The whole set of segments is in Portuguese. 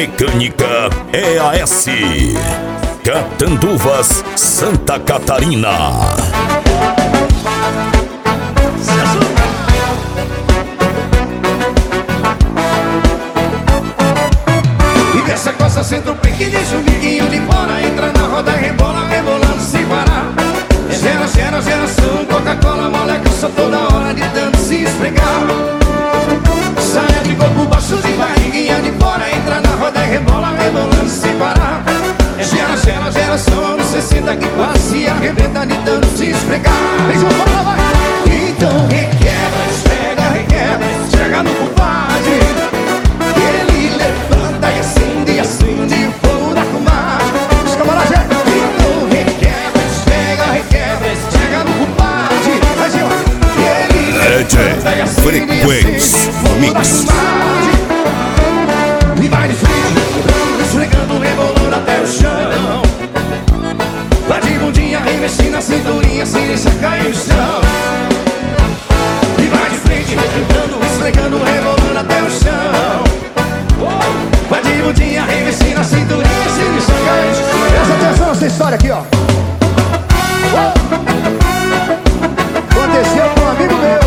Mecânica EAS, Catanduvas, Santa Catarina. E dessa costa centro pique, deixa o biquinho de fora, entra na roda, rebola, rebolando sem parar. Geração, Coca-Cola, moleque, só toda hora de tanto se esfregar. Saia de corpo baixo de barriguinha de fora, entra na roda e rebola, rebolando sem parar. Geração, anos 60 que quase se arrebenta de tanto se esfregar. Então requebra, requebra, chega no compadre. Ele levanta e acende o fogo da comadre. Os camaradas, então requebra, chega no compadre. Ele levanta e acende o Mix. E vai de frente, esfregando, rebolando até o chão. Vai de bundinha, revestindo na cinturinha, sem deixar cair no chão. E vai de frente, esfregando, rebolando até o chão. Vai de bundinha, revestindo na cinturinha, sem deixar cair no chão. Presta atenção nessa história aqui, ó. Aconteceu com um amigo meu.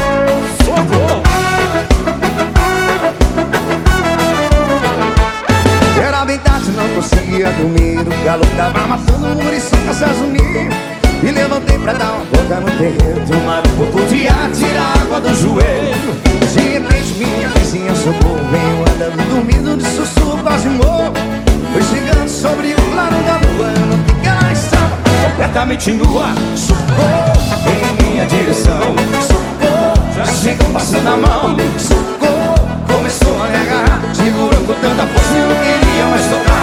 Era bem tarde, não conseguia dormir. O galo tava matando o muriço pra se assumir. E levantei pra dar uma boca no terreiro. Tomar um pouco de ar, tirar água do joelho. De repente minha vizinha socorro veio andando, dormindo de sussurro, quase morro. Foi chegando sobre o claro da lua. Eu não vi que ela estava completamente nua. Socorro, em minha direção. Socorro, já chegou passando a mão. Socorro, começou a me agarrar, segurou com tanta força, eu não queria mais tocar.